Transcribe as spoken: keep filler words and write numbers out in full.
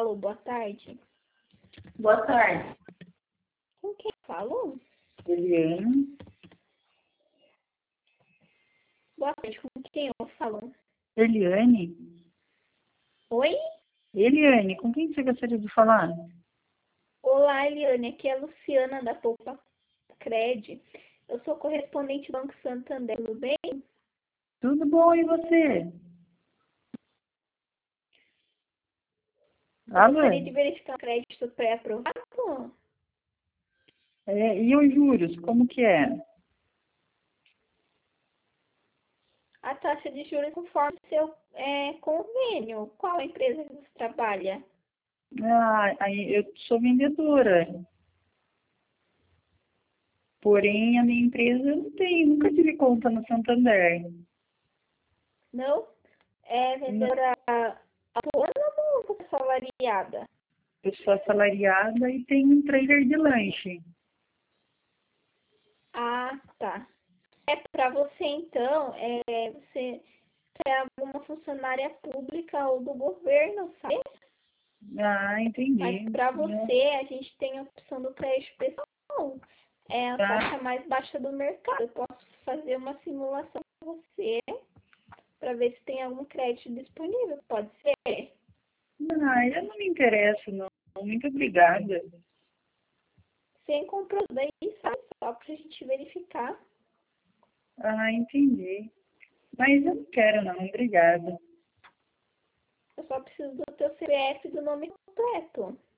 Alô, boa tarde. Boa tarde. Com quem falou? Eliane. Boa tarde, com quem eu falo? Eliane? Oi? Eliane, com quem você gostaria de falar? Olá, Eliane, aqui é a Luciana da Poupa Cred. Eu sou correspondente do Banco Santander, tudo bem? Tudo bom, e você? Eu Alô? gostaria de verificar o crédito pré-aprovado. É, e os juros, como que é? A taxa de juros conforme seu é, convênio. Qual empresa que você trabalha? Ah, aí eu sou vendedora. Porém, a minha empresa não tem, nunca tive conta no Santander. Não? É Não. vendedora autônoma ou salariada? Eu sou assalariada e tenho um trailer de lanche. Ah, tá. É para você, então, é, você é alguma funcionária pública ou do governo, sabe? Ah, Mas entendi. para Não. você, a gente tem a opção do crédito pessoal. É a Tá. taxa mais baixa do mercado. Eu posso fazer uma simulação para você para ver se tem algum crédito disponível. Pode ser? Ah, eu não me interesso, não. Muito obrigada. Sem compromisso, daí, sabe? Só para a gente verificar. Ah, entendi. Mas eu não quero, não. Obrigada. Eu só preciso do teu C P F e do nome completo.